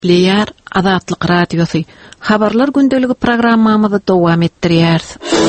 Leyar Azatlyk Radiosu habarlar gündeligi programmamyzy dowam etdirýär.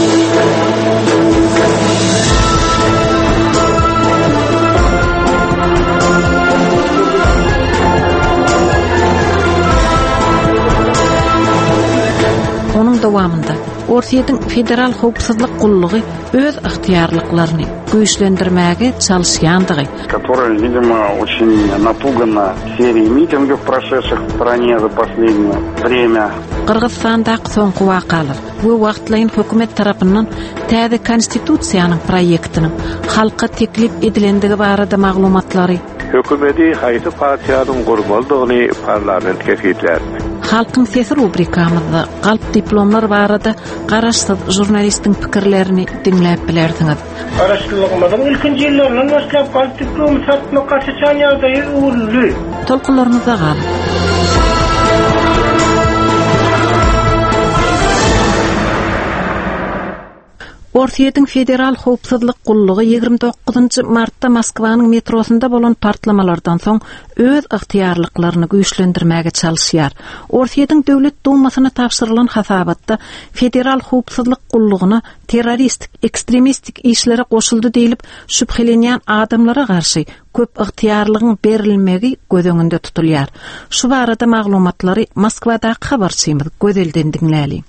Onun dowamında Orsiýetiň federal howpsuzlyk gullugy öz ihtiýarlyklaryny güýçlendirmäge çalyşýandygy, которая, видимо, очень напугана серией митингов, прошедших в стране за последнее время. Kırgızstandaky soňky wakalar bu wagtlaryň hökümet tarapyndan täze konstitusiýanyň proýektiniň halka teklip edilendigi barada maglumatlary, hökümeti haýsy partiýanyň gurmaldygyny parlament kesitler. Halkyň sesi rubrikamyzda galp diplomlar barada garaşsyz jurnalistiň pikirlerini dinläp bilersiňiz. Araşdyrmalaryň ilkinji ýyllarinden başlap galp diplomy satmak garşy çanýarda ýürüldü. Tolkunlaryňyza gal. Orsiýetiň federal howpsuzlyk gullugy 29 martda Moskwanyň metrosunda bolan partlamalardan soň öz ihtiýarlyklaryny güýçlendirmäge çalyşýar. Orsiýetiň döwlet dumasyna tapşyrylan hasabatda federal howpsuzlyk gullugyna terroristik, ekstremistik işlere goşuldy diýilip şüphelenýän adamlara garşy köp ihtiýarlygyň berilmegi göz öňünde tutulýar. Şu barada maglumatlary Moskwadaky habarçymyz gözelden dinläli.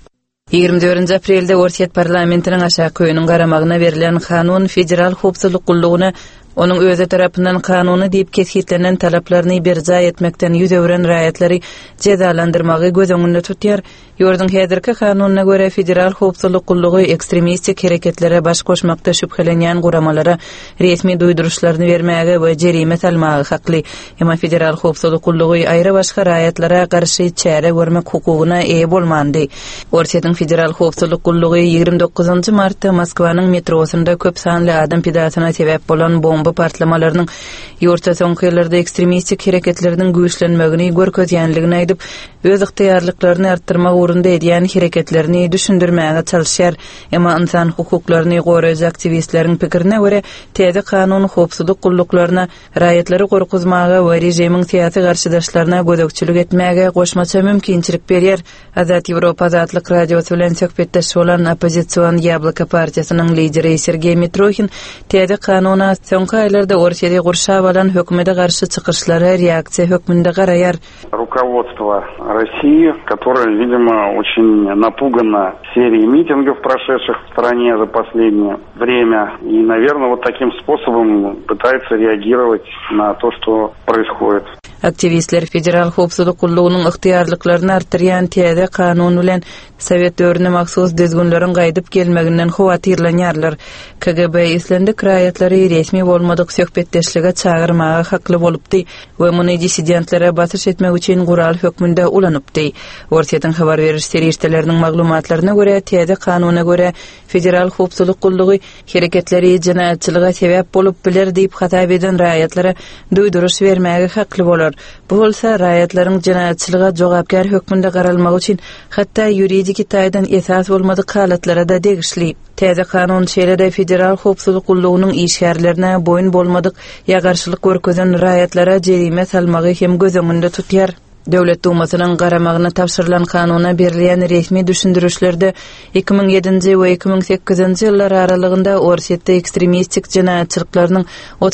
24 aprelde Orsiýet parlamentiniň aşağı köýüniň garamagyna berilen kanun federal howpsuzlyk gullugyny onun özü tarapyndan kanuny diýip keshitlenen talaplaryny berja etmekden ýüz öwren raýatlary jezalandyrmagy göz öňünde tutýar. Ýurdun häzirki kanunyna görä federal howpsuzlyk gullugy ekstremistik hereketlere baş goşmakda şüphelenýän guramalara resmi duýduruşlaryny bermäge we jerime salmagy hakly. Emma federal howpsuzlyk gullugy aýra başga raýatlara garşy çäre görmek hukugyna eýe bolmandy. Orsiýetiň federal howpsuzlyk gullugy 29 martda Moskwanyň metrosunda köp sanly adam pidasyna sebäp bolan bomba partlamalarynyň ýurta soňky ýyllarda ekstremistik hereketleriniň güýçlenmegini görkezýänligini aýdyp, öz ihtiýarlyklaryny artdyrmak urunda edýän hereketlerini düşündirmäge çalyşýar. Emma insan hukuklaryny goraýjy aktivistleriň pikirine görä, täze kanun howpsuzlyk gulluklaryna raýatlary gorkuzmaga we rejimiň syýasy garşydaşlaryna gödekçilik etmäge goşmaça mümkinçilik berýär. Azat Ýewropa Azatlyk Radiosu bilen söhbetdeş bolan opozisiýon Ýablaka partiýasynyň lideri Sergey Mitrohin täze kanuna soňky aýlarda Orsiýede gurşap alan hökümete garşy çykyşlara reaksiýa hökmünde garaýar. Руководство России, которое, видимо, очень напугано серией митингов, прошедших в стране за последнее время, и, наверное, вот таким способом пытается реагировать на то, что происходит. Aktivistler federal howpsuzlyk gullugynyň ihtiýarlyklaryny artdyrýan täze kanun bilen Sowet döwrüne maksus dezgunlaryň gaýdyp gelmeginden howatyrlanýarlar. KGB islendik raýatlary resmi bolmadyk söhbetdeşlige çağırmaga hakly bolupdy we muny dissidentlere basyş etmek üçin gural hökmünde ulanypdy. Orsiýetiň habar beriş serişdeleriniň maglumatlaryna görä täze kanuna görä federal howpsuzlyk gullugy hereketleri jinaýatçylyga sebäp bolup biler diýip hatap eden raýatlara duýduruş bermäge hakly bolar. Bu bolsa raýatlaryň jinaýatçylyga jogapkar hökmünde garalmagy üçin hatda ýuridik itaýdan esas bolmadyk halatlara da degişli. Täze kanun şeýlede federal howpsuzlyk gullugynyň işgärlerine boyun bolmadyk ýa garşylyk görkezen raýatlara jerime salmagy hem göz öňünde tutýar. Döwlet dumasynyň garamagyna tapşyrylan kanuna berilýän resmi düşündürüşlerde 2007 we 2008 ýyllar aralygynda Orsiýetde ekstremistik jinaýatçylyklarynyň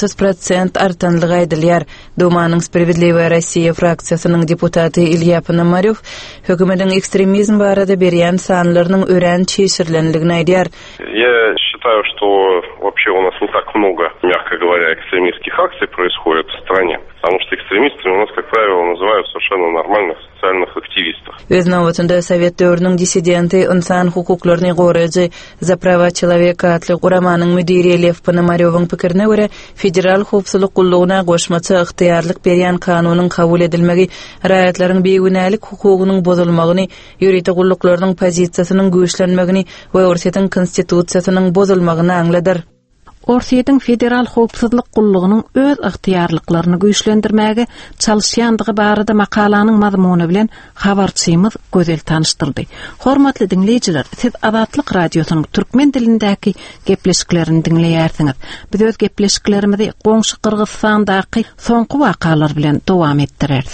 30% artanlygy aýdylýar. Dumanyň Sprawiedliwa Rossiya fraksiýasynyň deputaty Ilya Ponomaryov hökümetiň ekstremizm barada berýän sanlarynyň ören çeşirlenligini aýdýar. Я считаю, что вообще у нас не так много, мягко говоря, экстремистских акций происходит в стране, потому что экстремистами у нас, как правило, называют совершенно нормальных социальных активистов. Öz nowatynda Sowet döwrüniň dissidenti insan hukuklaryny goraýjy za prava человека atly guramanyň müdiri Ilya Ponomaryowyň pikirine görä, federal howpsuzlyk gullugyna goşmaça ihtiýarlyk berýän kanunyň kabul edilmegi raýatlaryň beýgünälik hukugynyň bozulmagyny, ýuridik gulluklarnyň pozisiýasynyň güýçlenmegini we Orsiýetiň konstitusiýasynyň bozulmagyny aňladyr. Orsiýetiň federal howpsuzlyk gullugynyň öz ihtiýarlyklaryny güýçlendirmäge çalyşýandygy barada makalanyň mazmuny bilen habarçymyz gözel tanıştyrdy. Hormatly dinleýijiler, siz Azatlyk Radiosynyň türkmen dilindäki gepleşiklerini dinleýärsiňiz. Biz öz gepleşiklerimizi goňşy Kyrgyzstandaky soňky wakalar bilen dowam etdireriz.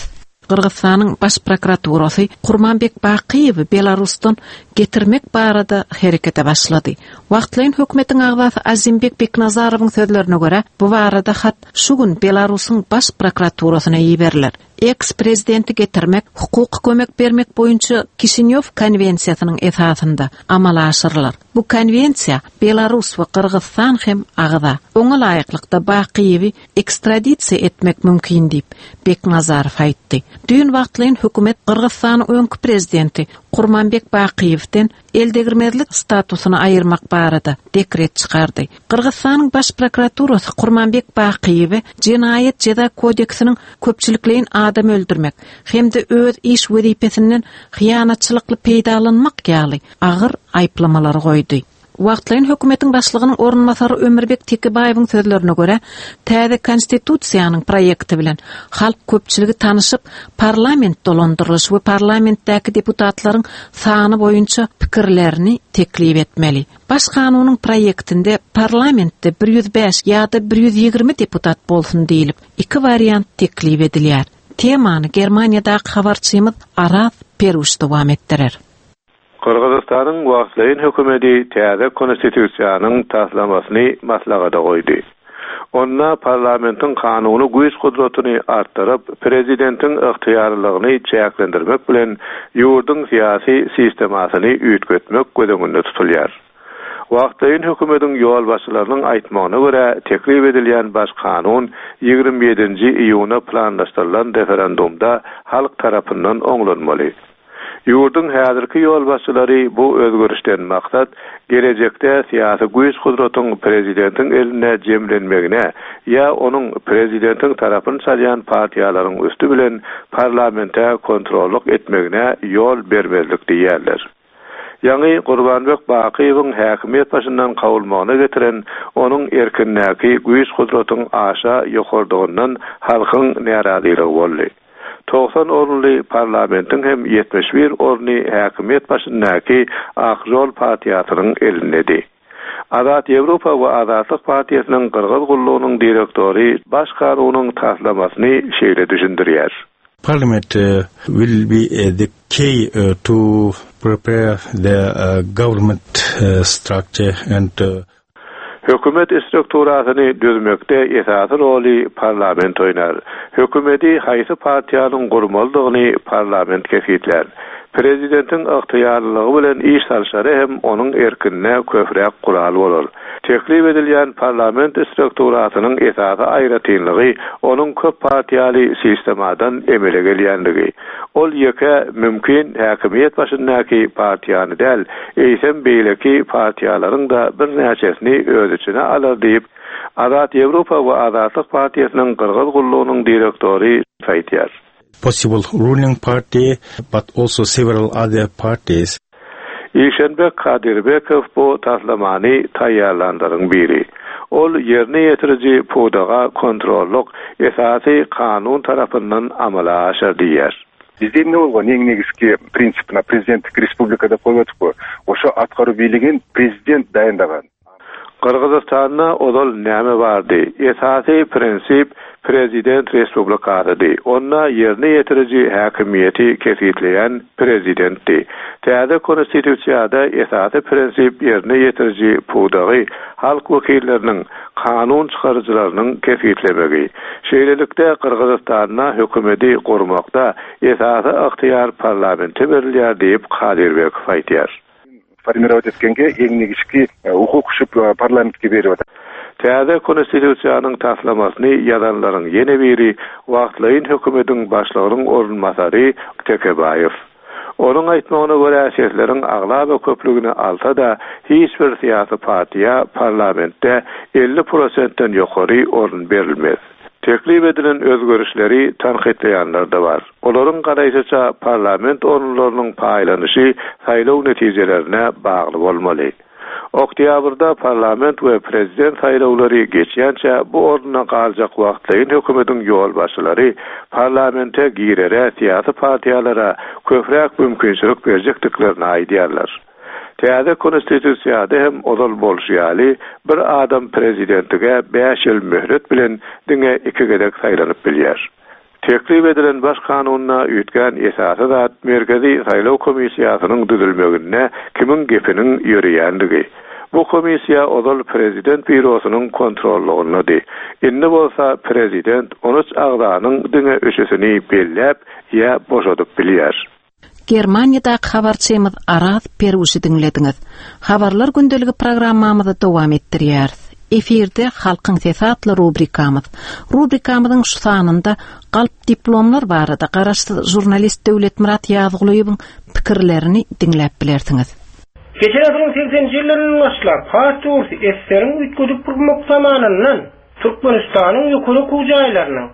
Qırgızstanyň baş prokuraturasy Kurmanbek Baqiyewi Belarusdan getirmek barada herekete başlady. Wagtlaryň hökümetiň agzasy Azimbek Beknazarowyň sözlerine görä, bu barada hat şu gün Belarusyň baş prokuraturasyna ýeberler. Ex-prezidenti getirmek, hukuk kömek bermek boýunça Kisinýow konwensiýasynyň esasynda amala aşyrlar. Bu konwensiýa Belarus we Qırgızstan hem agza. Oňa laýyklykda Baqiyewi ekstradisiýa etmek mümkin diýip Beknazarow aýtdy. Düýün wagtlaryň hökümet Qırgızstanyň öňkü prezidenti Kurmanbek Baqiyewden eldegirmezlik statusyny aýyrmak barada dekret çykardy. Qırgızstanyň baş prokuraturasy Kurmanbek Baqiyewi Jenaýat Jeda kodeksiniň köpçülikleýin adam öldürmek hemde öz iş wezipesinden hyýanatçylykly peýdalanmak ýaly agyr aýplamalary goýdy. Wagtlaryň hökümetiň başlygynyň orunmasary Ömürbek Tekibaýewiň sözlerine görä, täze konstitusiýanyň proýekti bilen halk köpçüligi tanyşyp, parlament dolandyrlyşy we parlamentdäki deputatlaryň sany boýunça pikirlerini teklip etmeli. Baş kanunyň proýektinde parlamentde 105 ýa-da 120 deputat bolsun diýilip, iki variant teklip edilýär. Temany Germaniýadaky habarçymyz Aras Peruş dowam etdirer. Qırgızstanyň wagtlaryň hökümeti täze konstitusiýanyň taslamasyny maslagada goýdy. Onda parlamentiň kanuny güýç gudratyny artdyryp, prezidentiň ygtyýarlygyny çäklendirmek bilen ýurduň syýasy sistemasyny üýtgetmek gözüňde tutulýar. Wagtlaryň hökümetiň ýol başçylarynyň aýtmagyna görä, teklip edilýän baş kanun 27-nji iýuny planlaşdyrylan referendumda halk tarapyndan oňlanmaly. Ýurdun häzirki ýol başçylary bu özgörüşden maksat gelecekde syýasy güýç gudratyň prezidentiň eline jemlenmegine ýa onuň prezidentiň tarapyn çalýan partiýalaryň üstü bilen parlamente kontrolluk etmegine ýol bermezlik diýerler. Ýani Kurmanbek Baqiyewiň häkimet başyndan kawulmagyna getiren onuň erkinläki güýç gudratyň aşa ýokardygyndan halkyň närazilygy boldy. 90 orunly parlamentiň hem 71 orunly häkimet başyndaky Akjol partiýasynyň elindedi. Azat Ýewropa we Azatlyk partiýasynyň Qırgız gullugynyň direktori baş kanunyň taslamasyny şeýle düşündirýär. Parliament will be the key to prepare the government structure and Hökümet strukturasyny düzmekde esasy roly parlament oýnar. Hökümeti haýsy partiýanyň gurmaldygyny parlament kesitler. Prezidentiň ygtyýarlygy bilen iş salşary hem onuň erkinine köpräk gural bolar. Teklip edilýän parlament strukturasynyň esasy aýratynlygy onuň köp partiýaly sistemadan emele gelýändigi. Ol ýeke mümkin häkimet başyndaky partiýany däl, eýsem beýleki partiýalaryň da bir näçesini öz içine alar diýip Azat Ýewropa we Azatlyk partiýasynyň Qırgız gullugynyň direktori aýtýar. Possible ruling party, but also several other parties. Ýeşenbek Kadirbekow bu taslamany taýýarlandyryň biri. Ol ýerine ýetiriji pudaga kontrolluk esasy kanun tarapyndan amala aşyrdyýar. Bizde ne olgan eň negizki prinsipina prezidenttик respublikada koýup, oşo atkary biligin prezident daýandagan. Qırgızstanda odal näme bardy? Esasy prinsip prezident respublikasydy. Onda ýerine ýetiriji häkimiýeti kesitleýän prezidentdi. Täze konstitusiýada esasy prinsip ýerine ýetiriji pudagy halk wekilleriniň, kanun çykarjylarynyň kesitlemegi. Şeýlelikde Qırgızstanda hökümeti gurmakda esasy ygtyýar parlamenti berilýär diýip Kadirbekow aýtýar. Формировать etkenge eň negizki hukuk şup parlamentke berýär. Täze konstitusiýanyň taslamasyny ýazanlaryň ýene biri wagtlaryň hökümetiň başlygynyň orunmasary Tekibaýew. Onuň aýtmagyna görä şeýleriň aglaba köpligini alsa da hiç bir syýasy partiýa parlamentde 50%-den ýokary orun berilmez. Teklip edilen özgörüşleri tanqidleýänler de bar. Olaryň garaýşyça parlament orunlarynyň paýlanyşy saýlaw netijelerine bagly bolmaly. Oktýabrda parlament we prezident saýlawlary geçýänçe bu oruna galjak wagtlaryň hökümetiň ýol başçylary parlamente girere syýasy partiýalara köpräk mümkinçilik berjekdiklerini aýdýarlar. Täze konstitusiýada hem odal bolşýaly bir adam prezidentige 5 ýyl möhlet bilen diňe 2 gedek saýlanyp bilýär. teklip edilen baş kanununa üýtgän esasy zat Merkezi Saýlaw Komissiýasynyň düzülmegine kimin gepiniň ýöreýändigi. Bu komissiya odal prezident bürosynyň kontrollugyny. Indi bolsa prezident 13 agdanyň diňe öşesini belläp ýa boşadyp bilýär. Germaniýada habarçymyz Araz Peruzy dinlediňiz. Habarlar gündeligi programmamyzy dowam etdirýär. Efirde halkyň sesatly rubrikamyz. Rubrikamyzyň şu sanynda galp diplomlar barada garaşdy jurnalist Döwlet Murat Ýazgylyň pikirlerini dinläp bilersiňiz. Geçen asrın 80-nji ýyllaryň başlap Faturs eseriň üýtgüdük burmak zamanyndan Türkmenistanyň ýokary kujaýlarynyň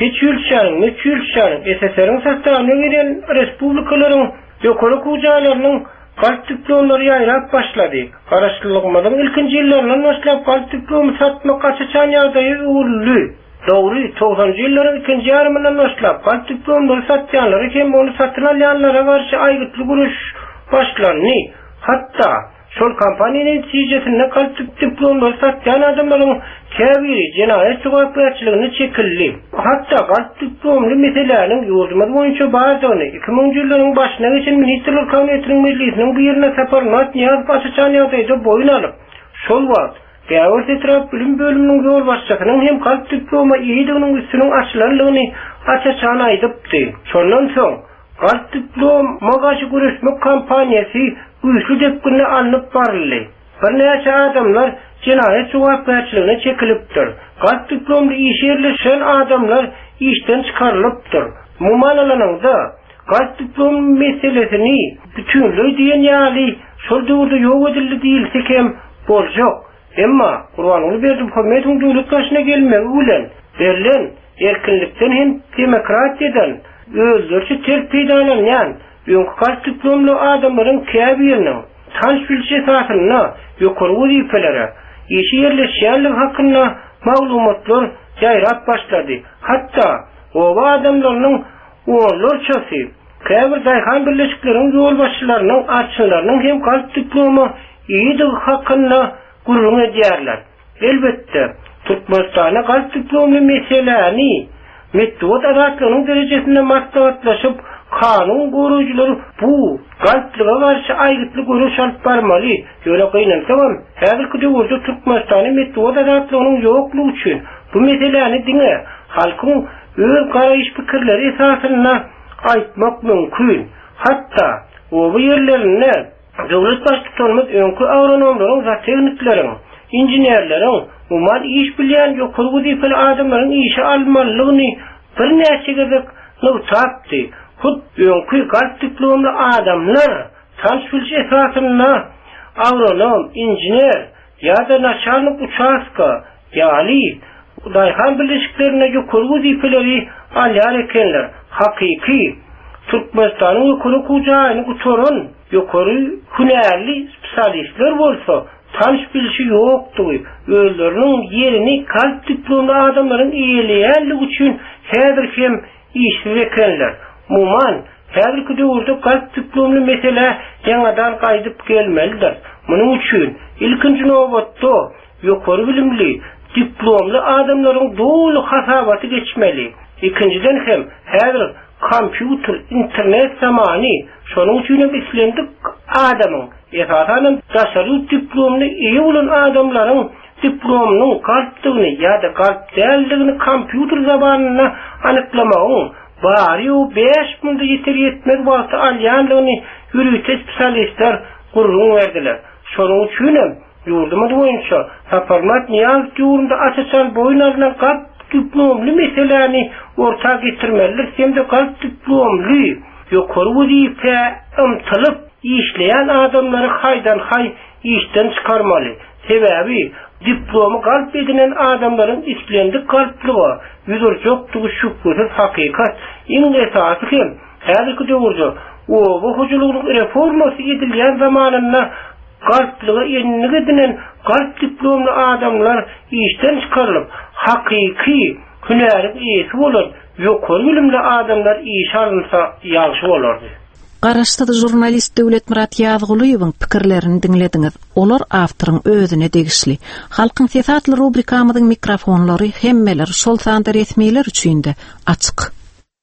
Keçülşäniň, SSR-iň sastabyna giren respublikalaryň ýokary kujaýlarynyň galp diplomlary ýaýrap başlady. Garaşdyrylmadyň ilkinji ýyllarynyň başlap galp diplomy satmaky açan ýagdaýy uly. Dogry 90-njy ýyllaryň ikinji ýarymyndan başlap galp diplomlary satýanlary hem onu satyn alýanlara garşy aýgytly guruş başlandy. Hatta şol kampaniýanyň netijesinde galp diplomlary satýan adamlaryň käbiri jenaýat jogapkärçiligine çekildi. Hatta galp diplomly meseleleriň ýurdumyz boýunça baýdyny 2000-nji ýyllaryň başyna geçen Ministrler Kabinetiniň meclisiniň bu ýerine Saparmat Niyaz başçan ýagdaýda boyun alyp, şol wagt Gäwurt etrap bilim bölüminiň ýol başçysynyň hem galp diploma ýeýdiginiň üstüniň açylanlygyny açaçan aýdypdy. Şondan soň galp diploma gaşy görüşmek kampaniýasy güýçli depgine alınıp baryldy. Bir näçe adamlar jenaýat jogapkärçiligine çekilipdir. Galp diplomly iş ýerleşen adamlar işden çykarylypdyr. Mumanalanyňda galp diplom meselesini bütünlüğü diýen ýaly şol döwürde ýok edildi diýilsek hem boljak. Emma Qur'anyň berdiği hökümetiň döwlet başyna gelmegi bilen berilen erkinlikden hem demokratiýadan özlerçe terpiydalanýan galp diplomly adamlaryň käbiriniň tanış bilşi esasyna ýokary wezipelere işi ýerleşýänlik hakynda maglumatlar ýaýrap başlady. Hatta o adamlaryň oğullarçasy käbir daýhan birleşikleriň ýol başçylarynyň açylarynyň hem galp diplomy ýeýdigi hakynda gurulma edýärler. Elbetde Türkmenistana galp diplomly meselelerini metod adatlarynyň derejesinde maslahatlaşyp kanun gurujulary bu galplyga garşy aýgytly görüş alyp barmaly. Ýöne gynansaňam häzirki döwürde Türkmenistanyň metod adatlarynyň ýoklugy üçin bu meselelerini diňe halkyň öz garaýyş pikirleri esasyna aýtmak mümkin. Hatta o bu ýerlerinde döwlet başçylygymyz öňkü agronomlaryň, teknikleriň, inženerleriň, umal iş bilýän ýokary wezipeli adamlaryň işe almalygyny bir näçe gezek tapdy. Hut öňkü galp diplomly adamlar tanış bilşi esasyna agronom, injener ýa-da naçalnik uçaska ýaly daýhan birleşiklerine ýokary wezipeleri alýar ekenler. Hakyky Türkmenistanyň ýokary kujaýyny gutoran ýokary hünärli spesialistler bolsa tanış bilşi ýokdy. Özleriniň ýerini galp diplomly adamlaryň eýeleýänligi üçin häzir hem işsiz ekenler. Muman häzirki döwürde galp diplomly mesele ýaňadan gaýdyp gelmelidir. Munyň üçin ilkinji nowbatda ýokary bilimli diplomly adamlaryň doly hasabaty geçmeli. İkinciden hem häzir kompýuter, internet zamany, şonuň üçin islendik adamyň esasen daşary diplomly ýa bolan adamlaryň diplomynyň galpdygyny ýa-da galp däldigini kompýuter zabanyna anyklamagy bari o 5 munda ýeter ýetmek wagty alýanlygyny ýürütýän spesialistler gurulma berdiler. Şonuň üçin ýurdumyz boýunça Saparmat Niyaz ýurunda açaçan boyun alynan galp diplomly meselelerini ortak getirmelidir. Hem de galp diplomly ýokary wezipe ymtylyp işleýän adamlary haýdan-haý işden çykarmaly. Sebäbi diplomy galp edilen adamlaryň islendik galplygy ýüzürjokdygy şüphesiz hakykat. Iň esasy hem häzirki döwürde o hujulugyň reformasy edilýän zamanynda galplygy ýenigi edilen galp diplomly adamlar işden çykarylyp hakyky hünäriň eýesi bolan ýokary bilimli adamlar iş alynsa ýagşy bolardy. Garaşdyry jurnalist Döwlet Murat Ýazgylyň pikirlerini dinlediňiz. Olar awtoryň özüne degişli. Halkyň sesatly rubrikamyzyň mikrofonlary hemmeler şol sanda resmiler üçin de açyk.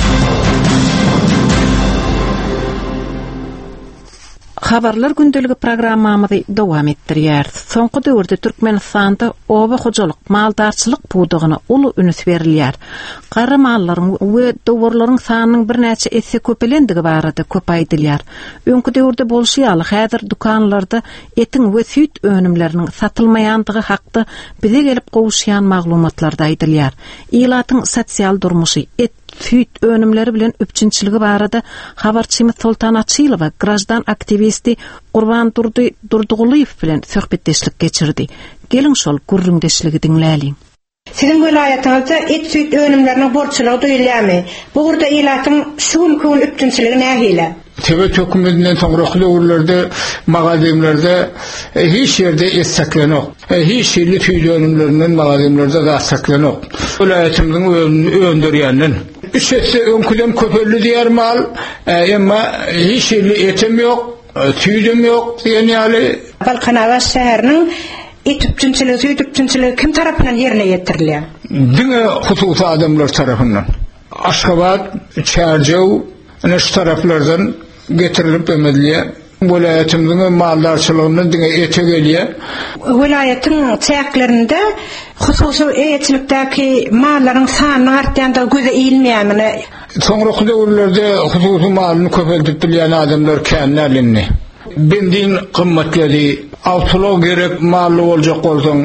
Habarlar gündəligi programmamyzy dowam etdirýär. Soňky döwürde Türkmenistanda oba hojalyk, maldarçylyk budugyna uly üns berilýär. Garry mallaryň we dowurlaryň sanynyň bir näçe esse köpelendigi barada köpaýdylýar. Öňkü döwürde bolşýaly häzir dukanlarda etiň we süýt önümleriniň satylmaýandygy hakda bize gelip gowuşýan maglumatlarda aýdylýar. Ilatyň sosial durmuşy süýt önümleri bilen öpçünçiligi barada habarçymyz Sultan Açylowa grajdan aktivisti Qurban Durduguliýew bilen söhbetdeşlik geçirdi. Gelin şol gurrundeşligi dinläliň. Sizin vilayatyňyzda et süýt önümleriniň borçlygy duýulýarmy? Bu gurda ilatyň şuun köň öpçünçiligi nähile? Tebet hökümetinden soňraky döwürlerde, magazimlerde hiç ýerde et saklanok. Hiç ýerli süýt önümlerinden magazimlerde da saklanok. Vilayatymyzyň öndürýänden. Üçse öňküden köpelli diýer mal, emma hiç ýerli etim ýok, süýdüm ýok diýen ýaly. Balkanawaz şäheriniň etüpçünçiligi, süýtüpçünçiligi kim tarapyndan ýerine ýetirilýär? Diňe hususy adamlar tarapyndan. Aşgabat, Çärjew, ana şu taraplardan getirilip emedilýär. Vilayatymyzyň maldarçylygyny diňe ete gelýär. Vilayatyň çäklerinde hususy etçilikdäki mallaryň sanyny artýanda göze iýilmeýärmi? Soňraky döwürlerde hususy malyny köpeldip bilýän adamlar känlärini. Bendin kymmatlary, awtolog gerek maly boljak bolsaň,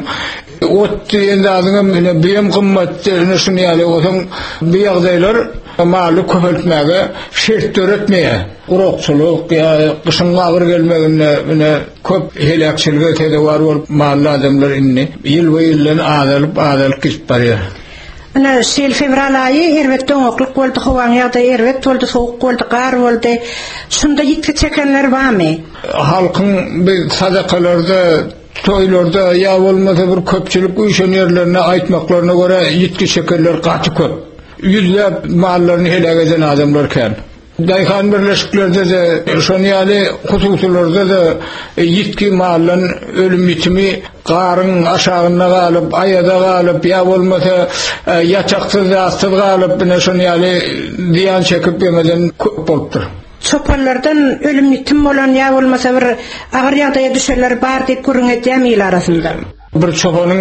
ot diýende adyňa beýim kymmatlaryny şuny bolsaň, bu ýagdaýlar maly köpeltmäge şert töretmeýär. Urokçuluk ýa gyşyň agyr gelmegine köp helakçylyga tedawar bolup maly adamlar inni ýyl we ýyldan adalyp gitip barýar. Ana şeýle fevral aýy erwet doňoklyk boldy, howaň ýagda erwet boldy, sowuk boldy, gar boldy. Şunda ýitki çekenler barmy? Halkyň bir sadakalarda, toýlarda ýa bolmasa bir köpçülik üşen ýerlerine aýtmaklaryna görä ýitki çekenler gaty köp. Yüzlep mallaryny helak eden adamlar kän. Daýhan birleşiklerde de, şonýaly hususylarda da ýitki mallan ölüm bitimi garyň aşagyna galyp, aýada galyp, ýa bolmasa ýaçaksyz ýastyz galyp, şonýaly diýan çekip ýemeden köp bolupdyr. Çopanlardan ölüm bitim bolan ýa bolmasa bir agyr ýagdaýa düşerler bar diýip görüňetýärmi ýyl arasynda? Bir çopanyň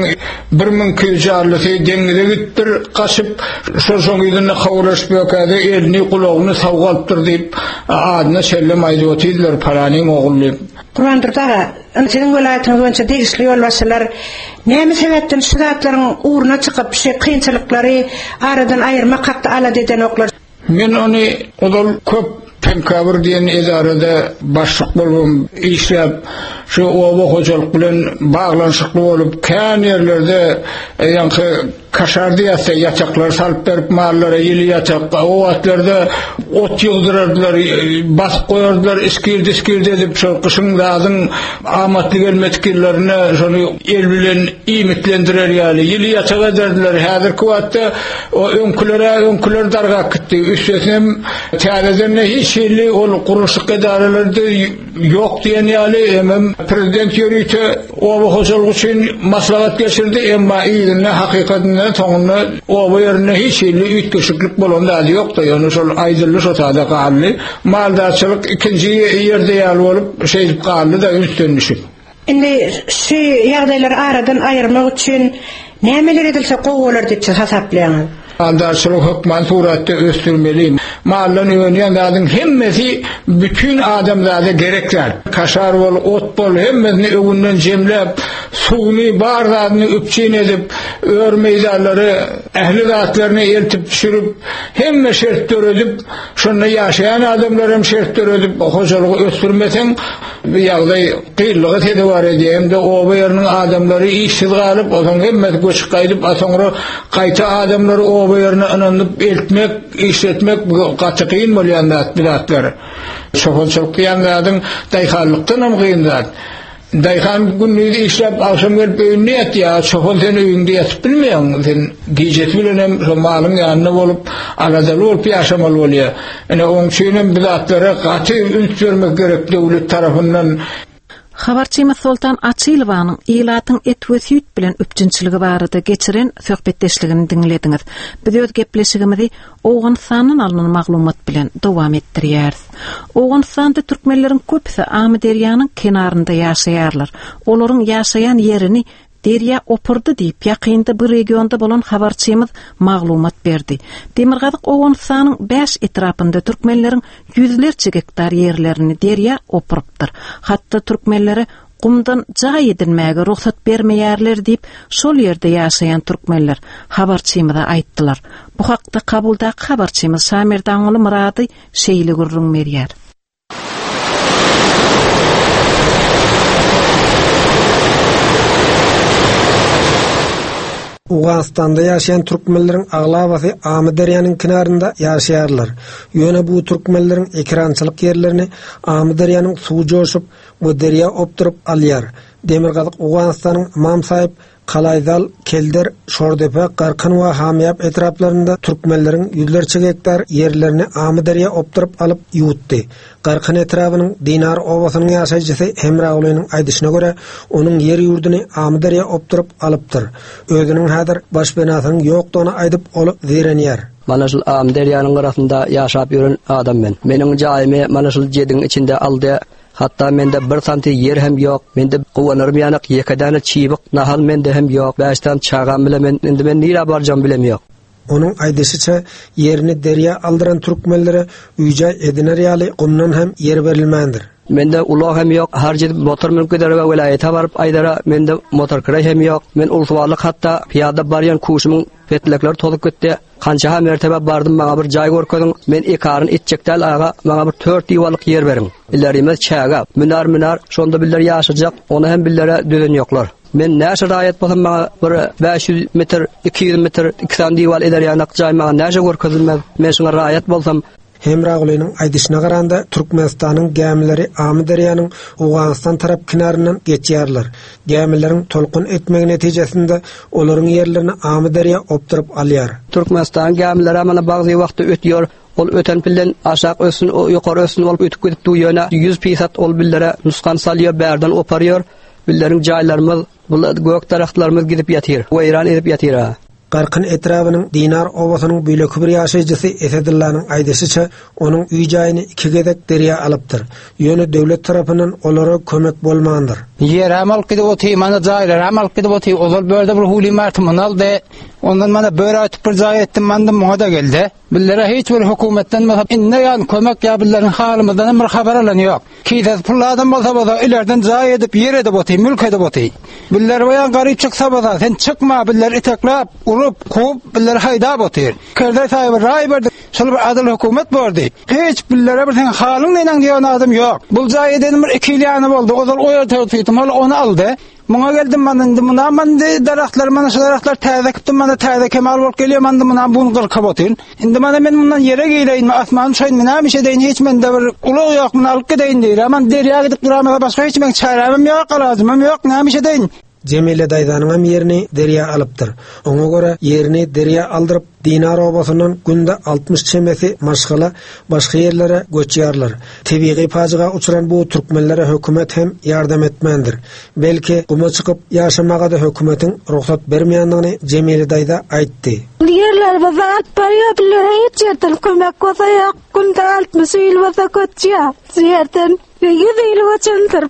1000 deňize gittir, gaçyp şoňydyny hawraşyp ýokady, elini gulagyny sawgalypdyr diýip adyna şellem aýdyp otydylar paranyň oğully. Qurban Durdaga, sizin vilayatyňyz boýunça degişli ýolbaşçylar näme sebäpden şu zatlaryň uğruna çykyp şu kynçylyklary aradan aýyrmak hakda alad eden oklar? Men ony odal köp Penkabır diýen edarada başlyk bolum, işläp şu oba hojalyk bilen baglanşykly bolup, kän ýerlerde ýa-ni kaşar diýse ýaçaklar salyp berip mallara ýyly ýaçak, o atlarda ot ýygdyrardylar, bas goýardylar, iskirdi edip şu gyşyň dazyň amatly gelmediklerini şonu el bilen iýmitlendirer ýaly ýyly ýaçak ederdiler. Häzirki wagtda o öňküler darga gitdi. Üstesinem täzeden hiç ýerli ol guruşyk edaralerde ýok diýen ýaly hem prezident ýörüýte oba hojalyk üçin maslahat geçirdi, emma ýylyny hakykatynda soňunda oba ýerine hiç ýerli üýtgeşiklik bolan da ýok da, ýani şol aýdyrly şotada galy maldarçylyk ikinji ýerde ýaly bolup şeýdip galy da üstün düşüp. Indi şu ýagdaýlar aradan aýyrmak üçin nämeler edilse gowalar diýip hasaplaýar. Maldarçylyk hökman suratda östürmeli. Mallan öňýän adyň hemmesi bütün adamlarda gerekler. Kaşar bol, ot bol, hemmesini öňünden jemläp, suwny barlaryny öpçin edip, örmeýdarlary, ähli zatlaryny eltip düşürüp, hemme şert töredip, şonda ýaşaýan adamlar hem şert töredip, hojalygy östürmeseň bu ýagdaý gynlygy tedawar edýär. Oba ýeriniň adamlary işsiz galyp, oňa hemmesi göçüp gaýdyp, soňra gaýta adamlary oba ýerine inanyp eltmek, işletmek gaty kyn bolýan bilatlar. Çopançylyk ýanlaryň daýhanlykdan hem gynlar. Daýhan günleri işläp akşam gelip öýünde ýatýar, çopan sen öýünde ýatyp bilmeýän, sen gijet bilen hem malyň ýanyna bolup, aladaly bolup ýaşamaly bolýar. Ene oň üçin hem bilatlara gaty üns bermek gerek döwlet tarapyndan. Habarçymyz Sultan Açylowanyň ýylatyň etwesýüt bilen üpjünçiligi barada geçiren söhbetdeşligini diňlediňiz. Biz öz gepleşigimizi Owganystanyň alynan maglumat bilen dowam etdirýäris. Owganystanda türkmenleriň köpüsi Amy Derýanyň kenarynda ýaşaýarlar. Olaryň ýaşaýan ýerini Derya opurdu diýip ýakynda bir regionda bolan habarçymyz maglumat berdi. Demirgazyk Owganystanyň 5 etrapynda türkmenleriň yüzlerçe hektar ýerlerini Derya opurupdyr. Hatda türkmenleri gumdan jaý edilmäge ruhsat bermeýärler diýip şol ýerde ýaşaýan türkmenler habarçymyza aýtdylar. Bu hakda kabulda habarçymyz Samir Daňaly Murady şeýle gurrun berýär. Owganystanda ýaşaýan türkmenleriň aglabasy Amy Derýanyň kenarynda ýaşaýarlar. Ýöne bu türkmenleriň ekrançylyk ýerlerini Amy Derýanyň suwy joşup, bu derýa opturup alýar. Demirgazyk Owganystanyň Mamsaýyp, Kalaýdal, Kelder, Şordepe, Garkyn we Hamýap etraplarynda türkmenleriň yüzlerçe hektar ýerlerini Amy Derýa opturup alyp ýutdy. Garkyn etrapynyň Dinar owasynyň ýaşaýjysy Hemragulynyň aýdyşyna görä, onuň ýer ýurduny Amy Derýa opturup alypdyr. Özüniň häzir baş benasynyň ýokdugyny aýdyp ol zerenýär. Mana şol Amy Derýanyň garasynda ýaşap ýören adam men. Meniň jaýymy mana şol jediň içinde aldy. Hatta mende 1 santy yer hem ýok. Mende gowanarym ýanyk ýekadany çybyk nahal mende hem ýok. Başdan çağam bilen indi men nira barjam bilem ýok. Onuň aýdyşyça ýerini derýa aldyran türkmenlere üýjä ediner ýaly gumdan hem yer berilmändir. Mende ulag hem ýok. Har jedi motor mülkederge welaýata baryp aýdara mende motor kiray hem ýok. Men ulsuwarlyk hatta piýada barýan kuşumyň petlekleri tozup ketdi. Kança mertebe bardım maňa bir jaý görkezin. Men ekaryn etjekdäl aga maňa bir 4 ýywalyk yer berin. Illerimiz çäga, münar şonda biller ýaşajak, onu hem billere düzen ýoklar. Men näşe raýat bolsam maňa bir 500 metr, 200 metr, 200 ýywal eder ýanak jaý maňa näşe görkezilmez. Men şoňa raýat bolsam Hemragulynyň aýdyşyna garanda Türkmenistanyň gämileri Amy Derýanyň Owganystan tarap kenaryndan geçýärler. Gämileriň tolkun etmegi netijesinde olaryň ýerlerini Amy Derýa opturup alýar. Türkmenistan gämileri mana bagzy wagtda ötýär. Ol öten bilen aşağı ösün, ýokary ösün olup ötüp gidip duýana 100% ol billere nuskan salýar, bärden oparýar. Billeriň jaýlarymyz, bu gök daraxtlarymyz gidip ýatyr, weýran edip ýatyr. Garkyn etrapynyň Dinar owasynyň büýleki bir ýaşaýjysy Esedullanyň aýdyşyça onuň üý jaýyny 2 gedek derýa alypdyr. Ýöne döwlet tarapyndan olara kömek bolmandyr. Yer amal gidip otyr, mana jaýlar amal gidip otyr. Ozal börde bir huly martymyny aldy. Ondan mana böre atyp bir jaý etdim, manda muňa da geldi. Billere hiç bir hökümetden mesap inne ýan kömek ýa billeriň halymyzdan bir habar alan ýok. Kiýde pulladan bolsa ilerden jaý edip yer edip otyr, mülk edip otyr. Biller waýan garyp çyksa bolsa sen çykma, biller iteklap, urup, kup, biller haýdap otyr. Kerday saýby raý berdi. Şol bir adil hökümet berdi. Hiç billere bir sen halyň menen diýen adam ýok. Bu jaý edenim bir 2 ýyly boldy. Ozal oýa töwtüýdüm, onu aldy. Muňa geldim men daraxtlar mana şu daraxtlar täze kipdim, mana täze kemal bolup gelýär, men bunu gyrkap otyryn. Indi mana men mundan ýere giýleýin, asman şoýun men näme şeýden hiç mende bir ulag ýok, men alyp gideýin diýär. Men derýa gidip duramam, başga hiç men çaramam ýok, alazymam ýok, näme şeýden. Cemile daýdanyň ýerini derýa alypdyr. Oňa görä ýerini derýa aldyryp Dinar owasynyň günde 60 çemesi maşgala başga ýerlere göçýärler. Tebiği pajaga uçuran bu türkmenlere hökümet hem ýardam etmendir. Belki guma çykyp ýaşamaga da hökümetiň ruhsat bermeýändigini Cemile daýda aýtdy. Ýerler bazat barýar biller hiç ýerden kömek bolsa günde 60 ýyl bolsa göçýär. Ýerden yüzeyli vaçandır,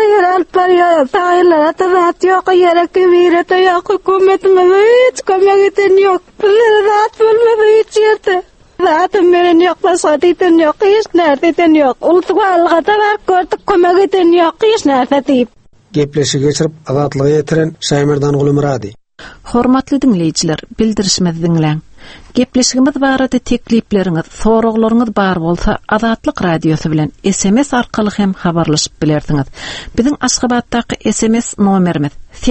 bariyar, sahillere tabat yok, yere kibirete yok, hükümetimiz hiç kömek eden yok. Bunları rahat bulmadı hiç yerde. Zaten benim yok, başka eden yok, hiç nerede eden yok. Ulsuvarlığa da var, gördük kömek eden yok, hiç nerede deyip. Gepleşi geçirip azatlığı yetiren Samir Daňaly Murady. Hormatly dinleýijiler, bildirişimizi dinleň. Gepleşigimiz barada teklipleriňiz, soraglaryňyz bar bolsa, Azatlyk radiosu bilen SMS arkaly hem habarlaşyp bilerdiňiz. Biziň Aşgabatdaky SMS nomerimiz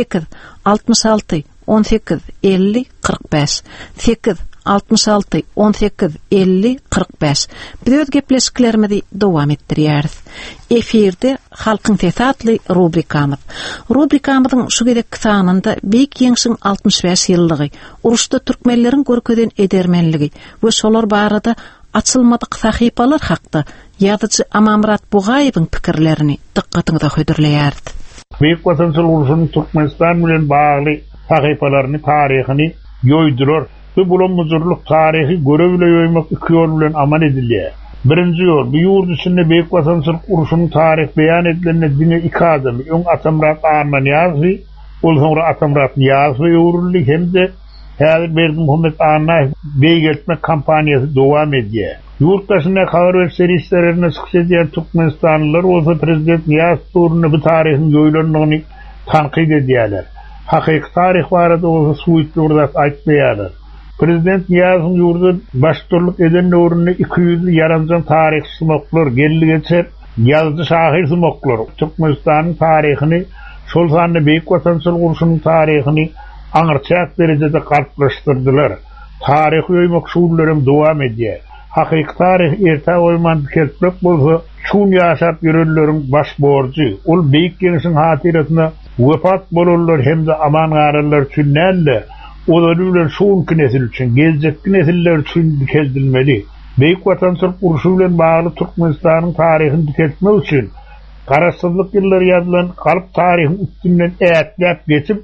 866 18 50 45 8 66 18 50 45. Biz öz gepleşiklerimizi dowam etdirýäris. Efirde halkyň sesi adly rubrikamyz. Rubrikamyzyň şu gedek sanynda Beýik Ýeňşiň 65 ýyllygy, uruşda türkmenleriň görkezden edermenligi we şolar barada açılmadık sahipalar hakda yazıcı Amamrat Buğayev'in pikirlerini diqqatyňyza hödürleýärdi. Büyük Vatandaşlyk Uruşunyň Türkmenistan bilen bagly sahipalarını, taryhyny ýoýdular. Bu muzurluk tarihi görevle ýoýmak iki ýol bilen amal edilýär. Birinji ýol, bu ýurt içinde Büyük Vatandaşlyk Uruşunyň tarih beýan edilenine diňe iki adam, öň Atamrat Armanýazy, ol soňra Atamrat Niýazow ýuruldy hemde häzir Berdimuhammed Annaýew beýgeltmek kampaniýasy dowam edýär. Yurttaşyna habar berýärlerine suksediýän Türkmenistanlylar bolsa prezident Niýazow turuny bu tarihin ýoýlanmagyny tanqid edýärler. Hakyky tarih barada bolsa suýtly aýtmaýarlar. Prezident Niýazow ýurdu başçylyk eden öwrüne 200 yaranjan tarihçylar geldiler, ýazgy şahyr smoklar Türkmenistanyň tarihyny, şol sanly Büyük Vatandaşlyk Uruşunyň tarihyny aňyrçak derejede garplaşdyrdylar. Tarih ýoýmak şuurlarym dowam edýär. Hakyky tarih erta oýman kelpek bolsa, şun ýaşap ýörenleriň baş borjy. Ol beýik genişiň hatiratyna wefat bolanlar hemde aman garalar üçin näle, olar bilen şun nesil üçin, geljek nesiller üçin dikeldilmeli. Büyük Vatandaşlyk Uruşy bilen bagly Türkmenistanyň taryhyny diketmek üçin Garaşsyzlyk ýyllary ýazylan galyp taryhyň üstünden ätlep geçip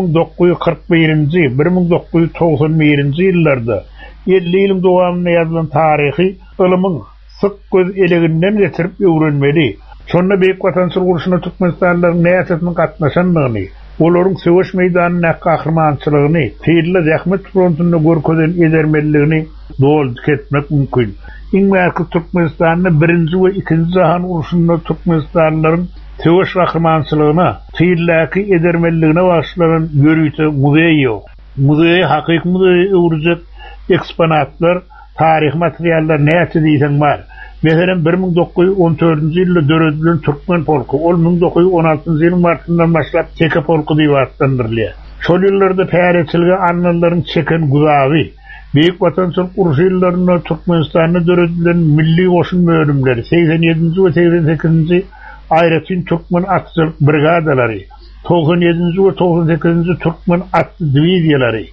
1941-nji, 1991-nji ýyllarda 50 ýyl dowamyna ýazylan taryhy ilmiň syk göz eleginden geçirip öwrenmeli. Şonda Büyük Vatandaşlyk Uruşyna Türkmenistanlylar näçetini gatnaşandygyny, olaryň söwüş meýdanyna gahrmançylygyny, tyrly zähmet frontuny görkezen edermeligini dol ketmek mümkin. İňmäki Türkmenistanyň 1-nji we 2-nji jahan uruşynda Türkmenistanlylaryň söwüş gahrmançylygyna, tyrly edermeligine başlanan ýörüýte muzey ýok. Muzey hakyky muzey urjak eksponatlar, tarih materiallar näçe diýsen bar. Meselen 1914-nji ýylda döredilen Türkmen polku, ol 1916-njy ýylyň martyndan başlap Çeke polku diýip atlandyrylýar. Şol ýyllarda päreçiligi anlaryň çeken guzawy, Büyük Vatandaşlyk Uruşy ýyllaryna Türkmenistanyň döredilen milli goşun bölümleri, 87-nji we 88-nji Aýratyn Türkmen atçylyk brigadalary, 97-nji we 98-nji Türkmen atçy diviziýalary,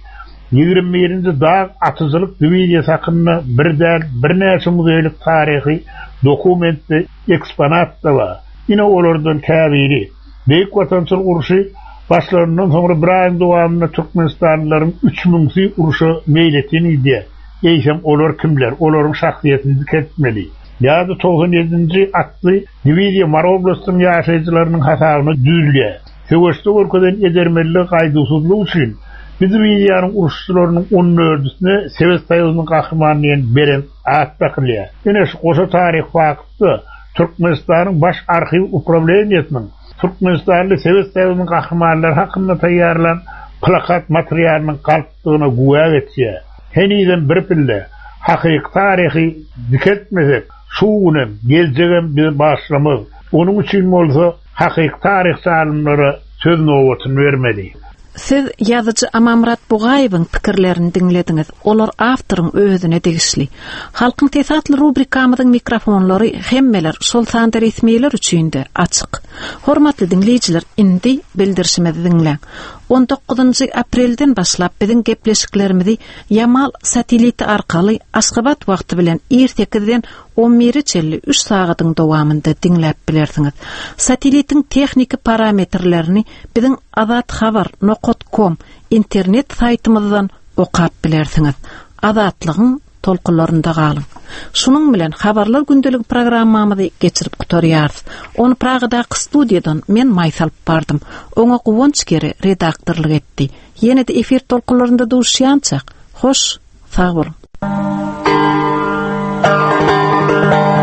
21-nji Dağ atyjylyk diviziýasy hakyna birnäçe muzeylik tarihi dokumentli eksponat da bar. Ine olardan käbiri Büyük Vatandaşlyk Uruşy başlarından sonra bir ayın dowamyna Türkmenistanlylaryň 3000 uruşa meýletini ide. Eýsem olar kimler? Olaryň şahsiýetini ketmeli. Ýa-da 97-nji atly diviziýa Maroblostyň ýaşaýjylarynyň hasabyna düzülýär. Söwüşde görkezen edermeli gaýdysızlyk üçin bizim ýaryň uruşçylarynyň 10 ördüsine Sowet Soýuzynyň gahrmanyny beren at takylýar. Ene şu goşa tarih wagtda Türkmenistanyň baş arxiv upravleniýasynyň Türkmenistanly Sowet Soýuzynyň gahrmanlary hakynda taýýarlan plakat materialynyň galpdygyna güwäk etýär. Heniden bir pille hakyky tarihi diketmesek, şuwunem geljegem bir başlamak. Onuň üçin bolsa hakyky tarih salymlary söz nowatyn bermeli. Siz yazıcı Amamrat Buğayev'in pikirlerini dinlediňiz. Olar awtoryň özüne degişli. Halkyň tesatly rubrikamyzyň mikrofonlary hemmeler şol sanda resmiýetler üçin-de açyk. Hormatly dinleýijiler, indi bildirişimizi dinleň. 19 aprelden başlap biziň gepleşiklerimizi Yamal sateliti arkaly Aşgabat wagty bilen ertekden 11:53 sagatyň dowamynda dinläp bilersiňiz. Satelitiň texniki parametrlerini biziň azathabar.com internet saýtymyzdan okap bilersiňiz. Azatlygyň tolkunlarında galyň. Şunun bilen habarlar gündelik programmamyzy geçirip gutarýarys. Onu Pragadaky studiýadan men maýsalyp bardym. Oňa gowunç geri redaktorlyk etdi. Ýene-de efir tolkunlarında duşýançak. Hoş, sag bolun.